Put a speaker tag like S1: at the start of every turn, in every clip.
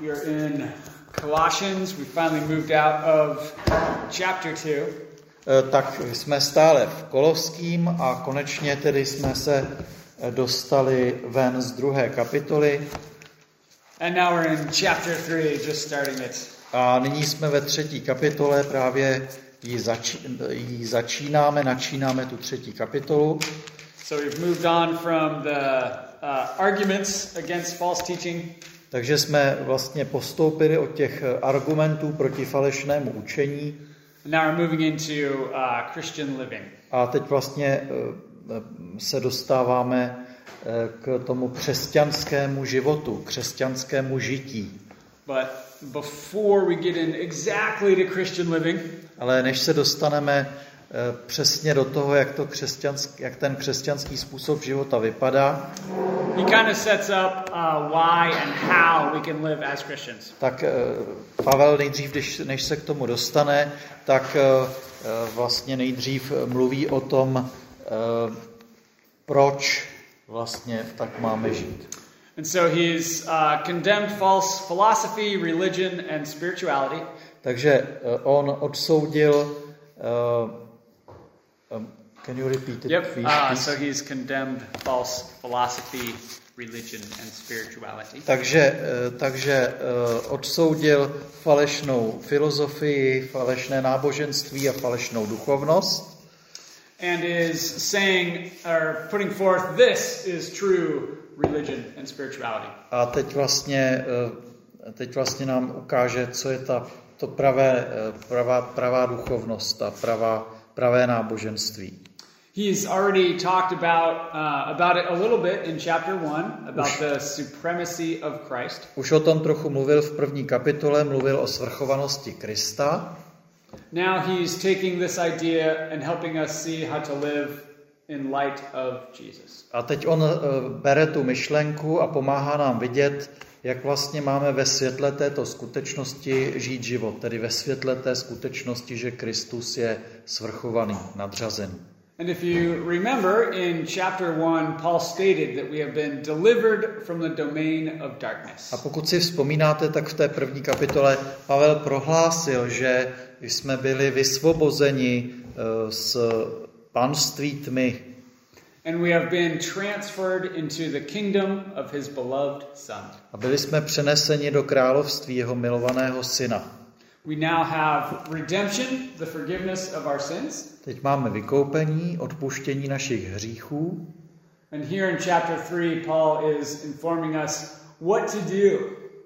S1: We are in Colossians. We finally moved out of chapter 2.
S2: Tak jsme stále v Koloským a konečně tedy jsme se dostali ven z 2. kapitoly.
S1: And now we're in chapter 3, just starting it.
S2: A nyní jsme ve 3. kapitole, právě ji načínáme tu 3. kapitolu.
S1: So we've moved on from the arguments against false teaching.
S2: Takže jsme vlastně postoupili od těch argumentů proti falešnému učení.
S1: Now we're moving into Christian living.
S2: A teď vlastně se dostáváme k tomu křesťanskému životu, křesťanskému žití.
S1: But before we get in exactly to Christian living,
S2: ale než se dostaneme přesně do toho, jak ten křesťanský způsob života vypadá,
S1: he kind of sets up why and how we can live as Christians.
S2: Tak Pavel nejdřív, než se k tomu dostane, tak vlastně nejdřív mluví o tom, proč vlastně tak máme žít.
S1: And so he's condemned false philosophy, religion and spirituality.
S2: Takže on odsoudil can you repeat it?
S1: Yep. So he's condemned false philosophy, religion and spirituality.
S2: Takže odsoudil falešnou filozofii, falešné náboženství a falešnou duchovnost.
S1: And is saying or putting forth this is true religion and spirituality. A
S2: teď vlastně nám ukáže, co je to pravá duchovnost a pravé náboženství.
S1: He's already talked about it a little bit in chapter 1 about the supremacy of Christ.
S2: Už o tom trochu mluvil v 1. kapitole, mluvil o svrchovanosti Krista.
S1: Now he's taking this idea and helping us see how to live in light of Jesus.
S2: A teď on bere tu myšlenku a pomáhá nám vidět, jak vlastně máme ve světle této skutečnosti žít život, tedy ve světle té skutečnosti, že Kristus je svrchovaný, nadřazený.
S1: And if you remember, in chapter 1, Paul stated that we have been delivered from the domain of darkness.
S2: A pokud si vzpomínáte, tak v té 1. kapitole Pavel prohlásil, že jsme byli vysvobozeni z panství tmy.
S1: And we have been transferred into the kingdom of his beloved son.
S2: A byli jsme přeneseni do království jeho milovaného syna.
S1: We now have redemption, the forgiveness of our sins.
S2: Teď máme vykoupení, odpuštění našich hříchů.
S1: And here in chapter 3, Paul is informing us what to do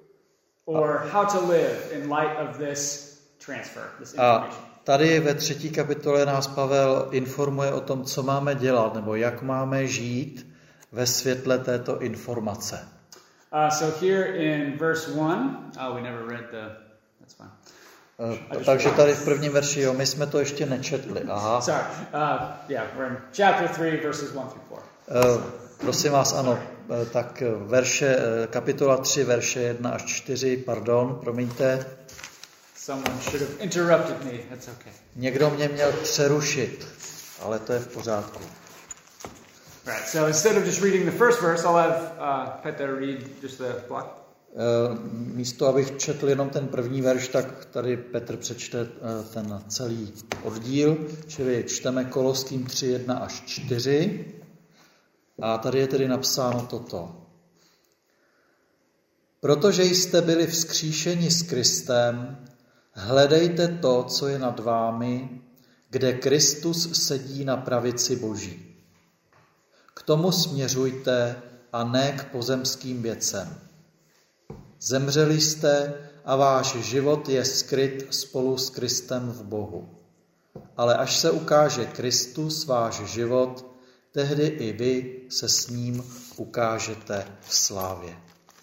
S1: or how to live in light of this transfer, this information.
S2: A tady ve 3. kapitole nás Pavel informuje o tom, co máme dělat, nebo jak máme žít ve světle této informace.
S1: So here in verse 1, we never read that's fine.
S2: Takže tady v 1. verši, my jsme to ještě nečetli. Aha.
S1: Sorry. We're in chapter 3, verses 1 through 4.
S2: Prosím vás, ano, tak kapitola 3, verše 1 až 4, promiňte.
S1: Someone should have interrupted me. That's okay.
S2: Někdo mě měl přerušit, ale to je v pořádku.
S1: Right. So instead of just reading the first verse, I'll have Peter read just the block.
S2: Místo, abych četl jenom ten první verš, tak tady Petr přečte ten celý oddíl, čili čteme Koloským 3, 1 až 4. A tady je tedy napsáno toto. Protože jste byli vzkříšeni s Kristem, hledejte to, co je nad vámi, kde Kristus sedí na pravici Boží. K tomu směřujte a ne k pozemským věcem. Zemřeli jste a váš život je skryt spolu s Kristem v Bohu. Ale až se ukáže Kristus, váš život, tehdy i vy se s ním ukážete v slávě.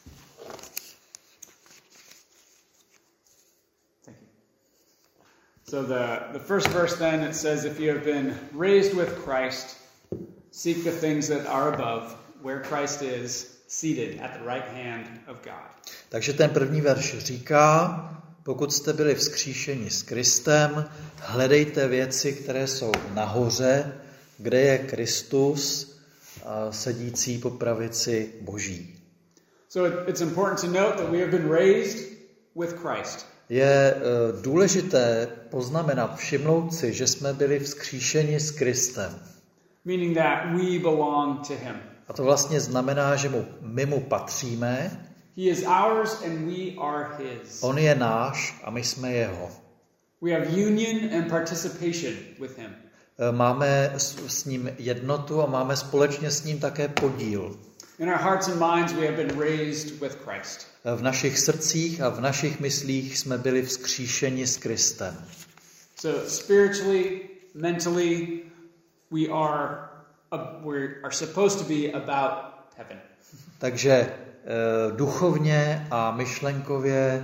S1: So the first verse then, it says, if you have been raised with Christ, seek the things that are above, where Christ is seated at the right hand of God.
S2: Takže ten první verš říká, pokud jste byli vzkříšeni s Kristem, hledejte věci, které jsou nahoře, kde je Kristus sedící po pravici Boží.
S1: So it's important to note that we have been raised with Christ.
S2: Je důležité poznamenat, všimnout si, že jsme byli vzkříšeni s Kristem.
S1: Meaning that we belong to him.
S2: A to vlastně znamená, že my mu patříme.
S1: He is ours and we are his.
S2: On je náš a my jsme jeho.
S1: We have union and participation with him.
S2: Máme s ním jednotu a máme společně s ním také podíl.
S1: In our hearts and minds we have been raised with Christ.
S2: V našich srdcích a v našich myslích jsme byli vzkříšeni s Kristem.
S1: So spiritually, mentally, we are supposed to be about heaven.
S2: Takže duchovně a myšlenkově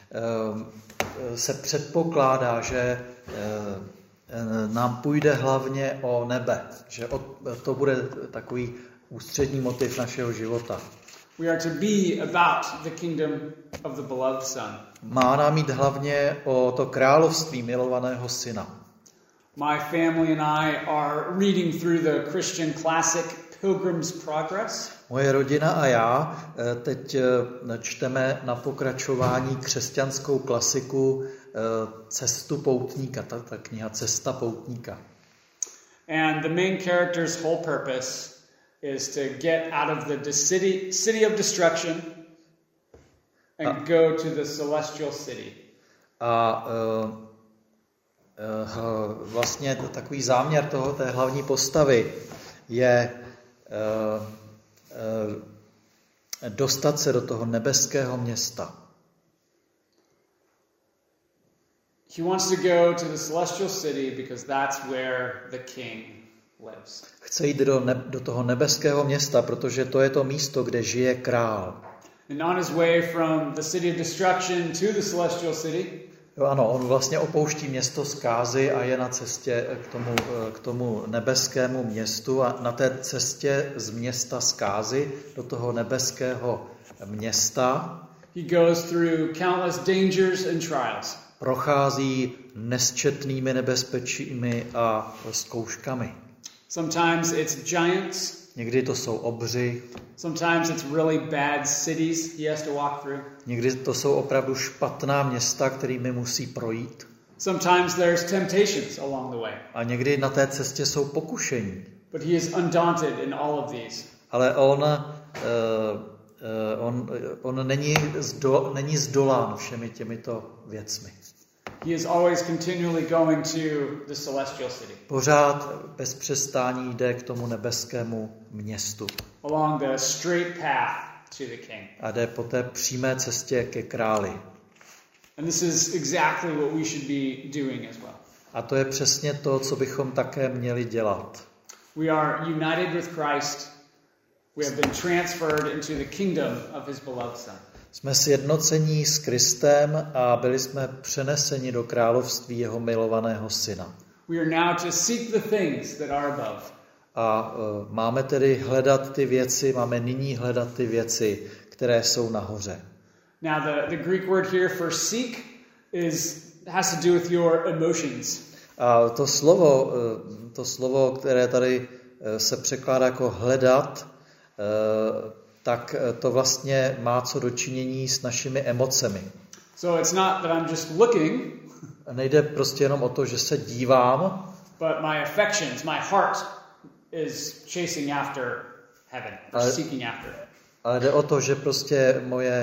S2: se předpokládá, že nám půjde hlavně o nebe, že to bude takový ústřední motiv našeho života.
S1: We are to be about the kingdom of the beloved Son.
S2: Má nám jít hlavně o to království milovaného syna.
S1: My family and I are reading through the Christian classic Pilgrim's Progress.
S2: Moje rodina a já teď čteme na pokračování křesťanskou klasiku Cestu poutníka, ta kniha Cesta poutníka.
S1: And the main character's whole purpose is to get out of the city of destruction and go to the celestial city.
S2: A vlastně takový záměr té hlavní postavy je dostat se do toho nebeského města.
S1: He wants to go to the celestial city because that's where the king lives.
S2: Chce jít do toho nebeského města, protože to je to místo, kde žije král.
S1: And on his way from the city of destruction to the celestial city,
S2: Jo, ano, on vlastně opouští město zkázy a je na cestě k tomu nebeskému městu a na té cestě z města zkázy do toho nebeského města
S1: he goes through countless dangers and trials.
S2: Prochází nesčetnými nebezpečími a zkouškami.
S1: Sometimes it's giants.
S2: Někdy to jsou obři.
S1: Sometimes it's really bad cities he has to walk through.
S2: Někdy to jsou opravdu špatná města, kterými musí projít.
S1: Sometimes there's temptations along the way.
S2: A někdy na té cestě jsou pokušení.
S1: But he is undaunted in all of these.
S2: Ale on není zdolán všemi těmito věcmi.
S1: He is always continually going to the celestial city.
S2: Pořád bez přestání jde k tomu nebeskému městu.
S1: Along the straight path to the king.
S2: A jde po té přímé cestě ke králi.
S1: And this is exactly what we should be doing as well.
S2: A to je přesně to, co bychom také měli dělat.
S1: We are united with Christ. We have been transferred into the kingdom of his beloved Son.
S2: Jsme sjednocení s Kristem a byli jsme přeneseni do království jeho milovaného syna.
S1: We are now to seek the things that are above.
S2: A máme tedy hledat ty věci, máme nyní hledat ty věci, které jsou nahoře.
S1: Now the Greek word here for seek has to do with your emotions.
S2: A to slovo, které tady se překládá jako hledat, tak to vlastně má co dočinění s našimi emocemi.
S1: So it's not that I'm just looking.
S2: Nejde prostě jenom o to, že se dívám,
S1: but my affections, my heart is chasing after heaven, or seeking after it.
S2: Ale jde o to, že prostě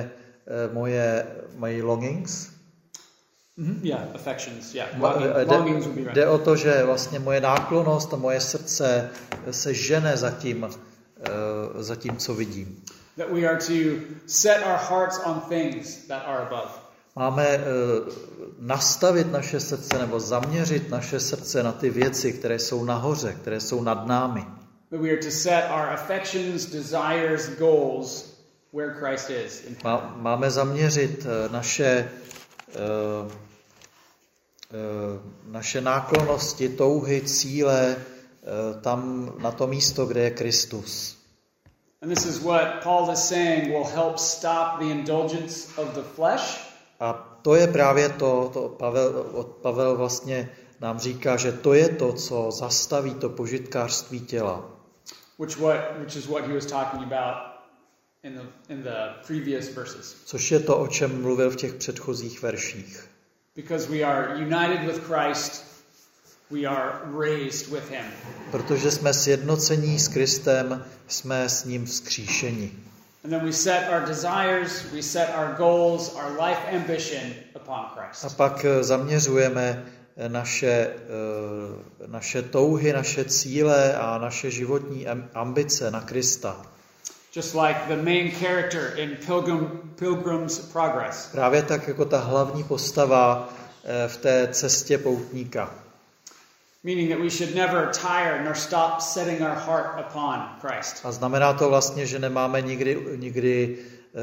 S2: my longings.
S1: Yeah, affections, yeah. Longings would be right.
S2: Jde o to, že vlastně moje náklonnost a moje srdce se žene za tím, co vidím.
S1: That we are to set our hearts on things that are above.
S2: Máme nastavit naše srdce nebo zaměřit naše srdce na ty věci, které jsou nahoře, které jsou nad námi.
S1: That we are to set our affections, desires, goals where Christ is.
S2: Máme zaměřit naše náklonnosti, touhy, cíle tam na to místo, kde je Kristus.
S1: And this is what Paul is saying will help stop the indulgence of the flesh.
S2: A to je právě Pavel vlastně nám říká, že to je to, co zastaví to požitkářství těla.
S1: Which is what he was talking about in the previous verses.
S2: Což je to, o čem mluvil v těch předchozích verších.
S1: Because we are united with Christ, we are raised with him.
S2: Protože jsme sjednocení s Kristem, jsme s ním vzkříšeni.
S1: And then we set our desires, we set our goals, our life ambition upon Christ.
S2: A pak zaměřujeme naše touhy, naše cíle a naše životní ambice na Krista.
S1: Just like the main character in Pilgrim's Progress.
S2: Právě tak jako ta hlavní postava v té cestě poutníka.
S1: Meaning that we should never tire nor stop setting our heart upon Christ.
S2: A znamená to vlastně, že nemáme nikdy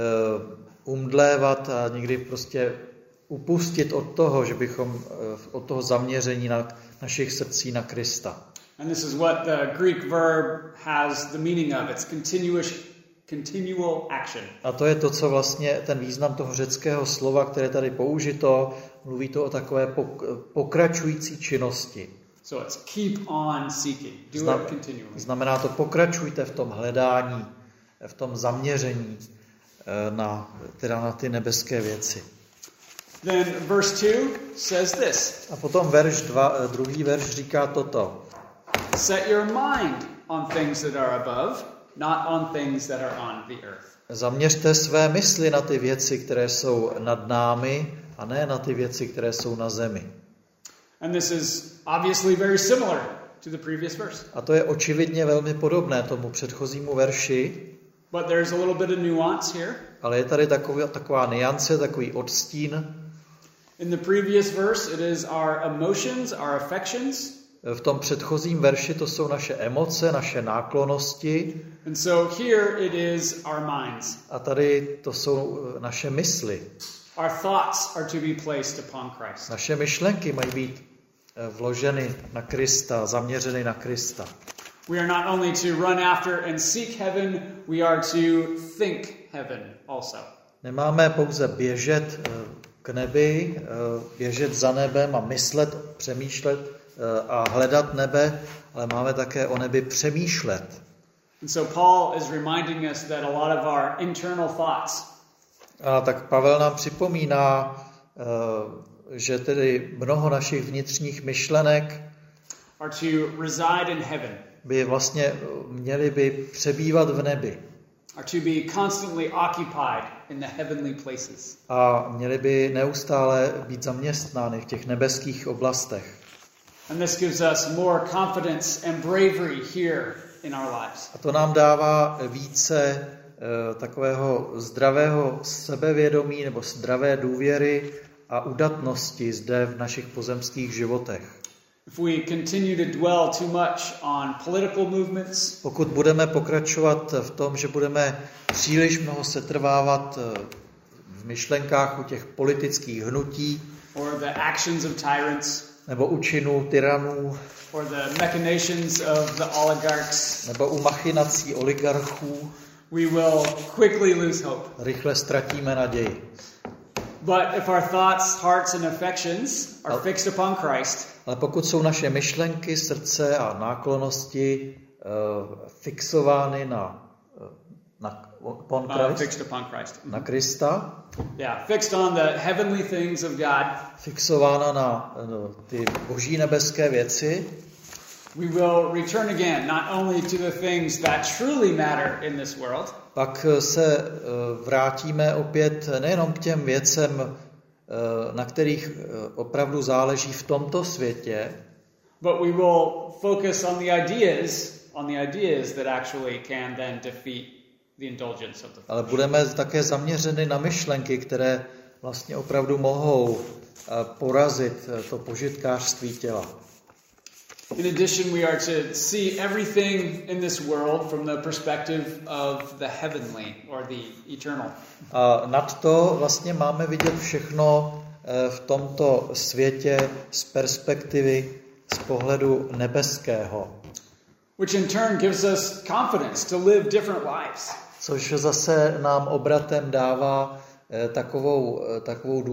S2: umdlévat a nikdy prostě upustit od toho, že bychom od toho zaměření na našich srdcí na Krista.
S1: And this is what the Greek verb has the meaning of. It's continual action.
S2: A to je to, co vlastně ten význam toho řeckého slova, které tady použito, mluví to o takové pokračující činnosti.
S1: So it's keep on seeking. Do it continually.
S2: Znamená to pokračujte v tom hledání, v tom zaměření na ty nebeské věci.
S1: Then verse 2 says this.
S2: A potom druhý verš říká toto.
S1: Set your mind on things that are above, not on things that are on the earth.
S2: Zaměřte své mysli na ty věci, které jsou nad námi, a ne na ty věci, které jsou na zemi.
S1: And this is obviously very similar to the previous verse.
S2: A to je očividně velmi podobné tomu předchozímu verši.
S1: But there's a little bit of nuance here.
S2: Ale je tady taková nuance, takový odstín.
S1: In the previous verse it is our emotions, our affections.
S2: V tom předchozím verši to jsou naše emoce, naše náklonnosti.
S1: And so here it is our minds.
S2: A tady to jsou naše mysli.
S1: Our thoughts are to be placed upon Christ.
S2: Naše myšlenky mají být vloženy na Krista, zaměřeny na Krista.
S1: We are not only to run after and seek heaven, we are to think heaven also.
S2: Nemáme pouze běžet k nebi, běžet za nebem a myslet, přemýšlet a hledat nebe, ale máme také o nebi přemýšlet.
S1: And so Paul is reminding us that a lot of our internal thoughts.
S2: A tak Pavel nám připomíná, že tedy mnoho našich vnitřních myšlenek
S1: are to reside in heaven.
S2: By vlastně měly by přebývat v nebi.
S1: Are to be constantly occupied in the heavenly places.
S2: A měly by neustále být zaměstnány v těch nebeských oblastech.
S1: And this gives us more confidence and bravery here in our lives.
S2: A to nám dává více takového zdravého sebevědomí nebo zdravé důvěry a udatnosti zde v našich pozemských životech.
S1: If we continue to dwell too much on political movements,
S2: pokud budeme pokračovat v tom, že budeme příliš mnoho setrvávat v myšlenkách u těch politických hnutí,
S1: or the actions of tyrants,
S2: nebo u činů tyranů,
S1: or the machinations of the oligarchs,
S2: nebo u machinací oligarchů,
S1: we will quickly lose hope.
S2: Rychle ztratíme naději.
S1: But if our thoughts, hearts and affections are fixed upon Christ,
S2: ale pokud jsou naše myšlenky, srdce a náklonnosti fixovány na Krista,
S1: yeah, fixed on the heavenly things of God,
S2: fixována na ty boží nebeské věci,
S1: we will return again not only to the things that truly matter in this world,
S2: pak se vrátíme opět nejenom k těm věcem, na kterých opravdu záleží v tomto světě,
S1: but we will focus on the ideas that actually can then defeat the indulgence of the flesh.
S2: Ale budeme také zaměřeni na myšlenky, které vlastně opravdu mohou porazit to požitkářství těla.
S1: In addition, we are to see everything in this world from the perspective of the heavenly or the eternal.
S2: A nad to vlastně máme vidět všechno v tomto světě z perspektivy, z pohledu nebeského.
S1: Which in turn gives us confidence to live different lives.
S2: Což zase nám obratem dává takovou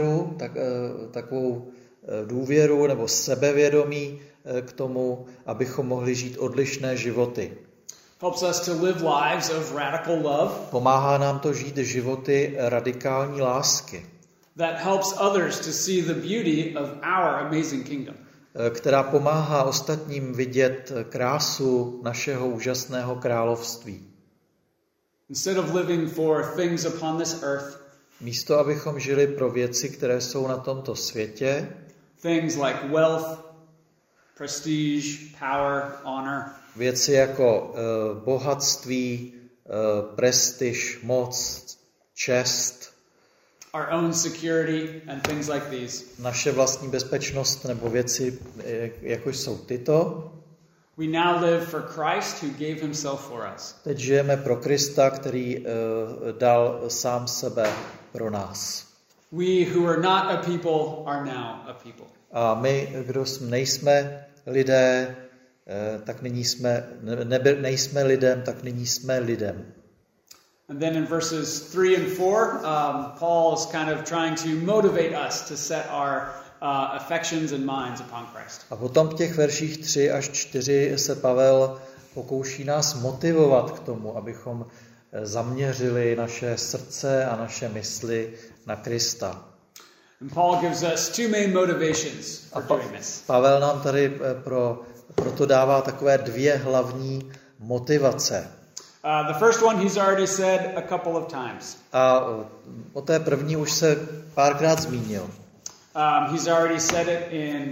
S2: důvěru nebo sebevědomí k tomu, abychom mohli žít odlišné životy.
S1: Helps us to live lives of radical love.
S2: Pomáhá nám to žít životy radikální lásky.
S1: That helps others to see the beauty of our amazing kingdom.
S2: Která pomáhá ostatním vidět krásu našeho úžasného království.
S1: Instead of living for things upon this earth,
S2: místo abychom žili pro věci, které jsou na tomto světě,
S1: things like wealth, prestige, power, honor,
S2: věci jako bohatství, prestiž, moc, čest,
S1: our own security and things like these.
S2: Naše vlastní bezpečnost nebo věci, jako jsou tyto.
S1: We now live for Christ who gave himself for us.
S2: Teď žijeme pro Krista, který dal sám sebe pro nás.
S1: We who are not a people are now a people.
S2: A my, kdo nejsme lidé, tak nyní nejsme lidem, tak nyní jsme lidem.
S1: And then in verses 3 and 4, Paul is kind of trying to motivate us to set our affections and minds upon Christ.
S2: A potom v těch verších 3 až 4 se Pavel pokouší nás motivovat k tomu, abychom zaměřili naše srdce a naše mysli na Krista.
S1: And Paul gives us two main motivations for doing this.
S2: Pavel nám tady proto dává takové dvě hlavní motivace.
S1: The first one he's already said a couple of times.
S2: A o té první už se párkrát zmínil.
S1: He's already said it in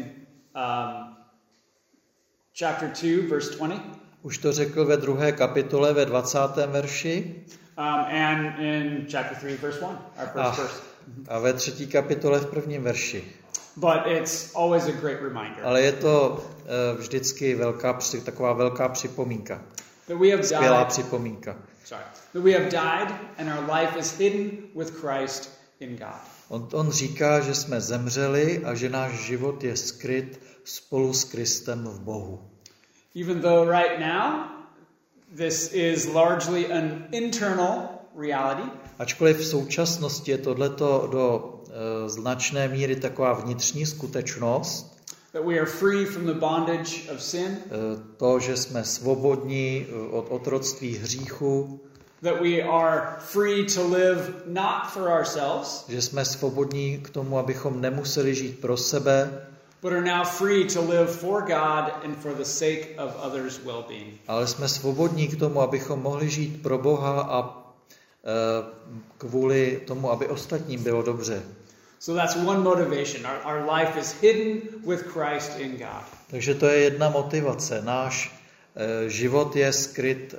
S1: chapter 2, verse 20.
S2: Už to řekl ve 2. kapitole ve 20. verši.
S1: And in chapter 3, verse 1, our first verse.
S2: A ve 3. kapitole v 1. verši.
S1: But it's always a great reminder.
S2: Ale je to vždycky taková velká připomínka.
S1: That we have
S2: skvělá
S1: died.
S2: připomínka.
S1: That we have died and our life is hidden with Christ in God.
S2: On říká, že jsme zemřeli a že náš život je skryt spolu s Kristem v Bohu.
S1: Even though right now this is largely an internal reality.
S2: Ačkoliv v současnosti je tohleto do značné míry taková vnitřní skutečnost,
S1: that we are free from the bondage of sin,
S2: to, že jsme svobodní od otroctví hříchu,
S1: that we are free to live not for ourselves,
S2: že jsme svobodní k tomu, abychom nemuseli žít pro sebe,
S1: but are now free to live for God and for the sake of others' well-being.
S2: Ale jsme svobodní k tomu, abychom mohli žít pro Boha a kvůli tomu, aby ostatním bylo dobře.
S1: So that's one motivation. Our life is hidden with Christ in God.
S2: Takže to je jedna motivace. Náš život je skryt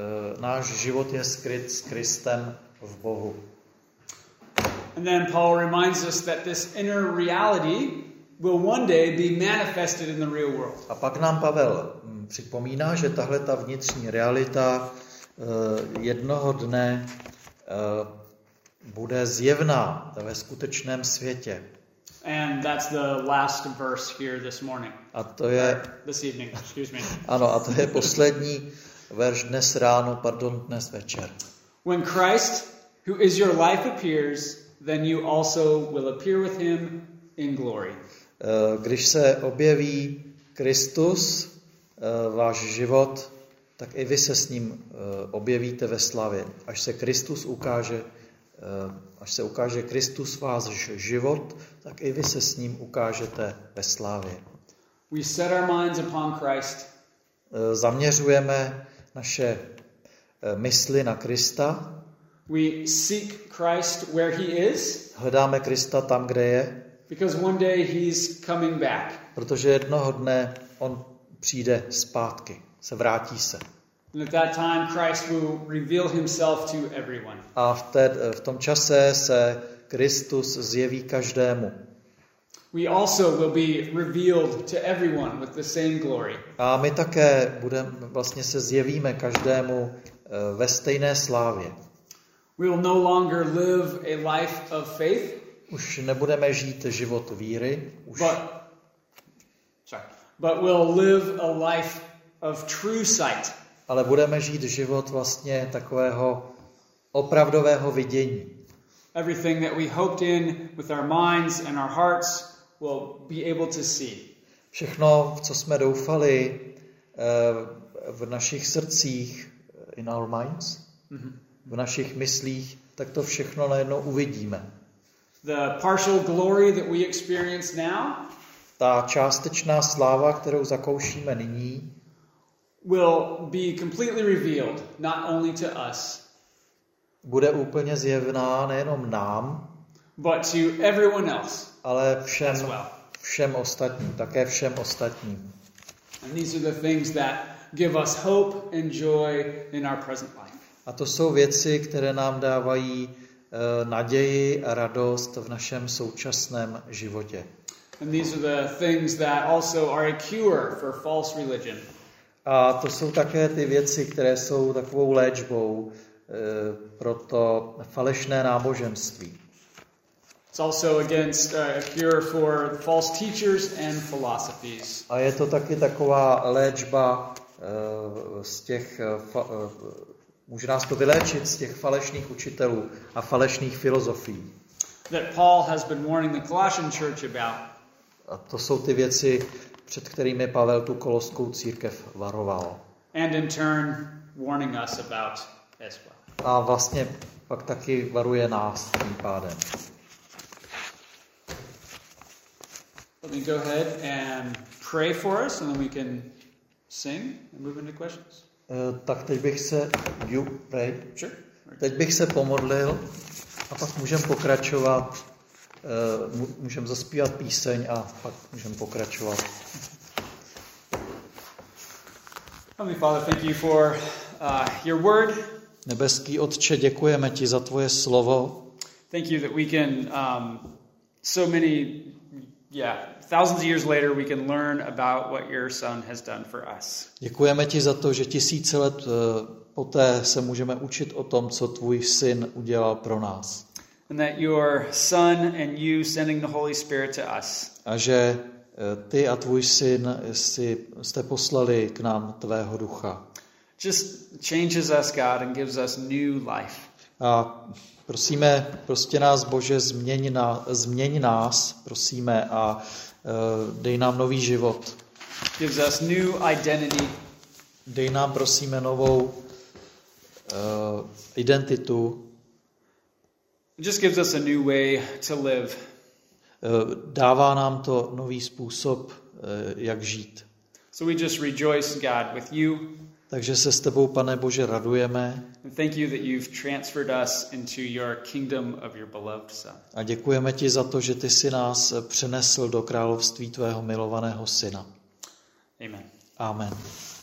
S2: s Kristem v Bohu.
S1: And then Paul reminds us that this inner reality will one day be manifested in the real world.
S2: A pak nám Pavel připomíná, že tahle ta vnitřní realita jednoho dne bude zjevná ve skutečném světě.
S1: And that's the last verse here this morning.
S2: A to je
S1: this evening, excuse me.
S2: Ano, a to je poslední verš dnes večer.
S1: When Christ, who is your life, appears, then you also will appear with him in glory.
S2: Když se objeví Kristus, váš život, tak i vy se s ním objevíte ve slavě. Až se ukáže Kristus váš život, tak i vy se s ním ukážete ve slávě.
S1: We set our minds upon Christ.
S2: Zaměřujeme naše mysli na Krista.
S1: We seek Christ where he is.
S2: Hledáme Krista tam, kde je.
S1: Because one day he's coming back.
S2: Protože jednoho dne on přijde zpátky, vrátí se.
S1: And at that time Christ will reveal himself to everyone.
S2: A v tom čase se Kristus zjeví každému.
S1: We also will be revealed to everyone with the same glory.
S2: A my také se zjevíme každému ve stejné slávě.
S1: We will no longer live a life of faith.
S2: Už nebudeme žít život víry,
S1: but we'll live a life of true sight.
S2: Ale budeme žít život vlastně takového opravdového vidění.
S1: Everything that we hoped in with our minds and our hearts will be able to see.
S2: Všechno, v co jsme doufali v našich srdcích, in our minds, v našich myslích, tak to všechno najednou uvidíme.
S1: The partial glory that we experience now
S2: Ta částečná sláva, kterou zakoušíme nyní,
S1: will be completely revealed, not only to us,
S2: bude úplně zjevná nejenom nám,
S1: but to everyone else
S2: ale
S1: as well.
S2: všem ostatním, také všem ostatním.
S1: And these are the things that give us hope and joy in our present life.
S2: A to jsou věci, které nám dávají naději a radost v našem současném životě.
S1: And these are the things that also are a cure for false religion.
S2: A to jsou také ty věci, které jsou takovou léčbou pro to falešné náboženství.
S1: It's also against a cure for false teachers and philosophies.
S2: A je to taky taková léčba z těch, může nás to vyléčit z těch falešných učitelů a falešných filozofií.
S1: That Paul has been warning the Colossian church about.
S2: A to jsou ty věci, před kterými Pavel tu koloskou církev varoval.
S1: And in turn warning us about as well.
S2: A vlastně pak taky varuje nás tím pádem.
S1: Let me go ahead and pray for us and then we can sing and move into questions.
S2: Tak teď bych se
S1: Sure.
S2: Teď bych se pomodlil a pak můžeme pokračovat. Můžeme zaspívat píseň a pak můžeme pokračovat.
S1: Heavenly Father, thank you for your word.
S2: Nebeský Otče, děkujeme ti za tvoje slovo.
S1: Thank you that we can so many thousands of years later we can learn about what your son has done for us.
S2: Děkujeme ti za to, že tisíce let poté se můžeme učit o tom, co tvůj syn udělal pro nás.
S1: And that your son and you sending the Holy Spirit to us.
S2: A že ty a tvůj syn jste poslali k nám tvého ducha.
S1: Just changes us, God, and gives us new life.
S2: A prosíme, prostě nás, Bože, změň nás, prosíme, a dej nám nový život.
S1: Gives us new identity.
S2: Dej nám, prosíme, novou identitu.
S1: It just gives us a new way to live.
S2: Dává nám to nový způsob, jak žít.
S1: So we just rejoice, God, with you.
S2: Takže se s tebou, Pane Bože, radujeme.
S1: And thank you that you've transferred us into your kingdom of your beloved Son.
S2: A děkujeme ti za to, že ty jsi nás přenesl do království tvého milovaného syna.
S1: Amen.
S2: Amen.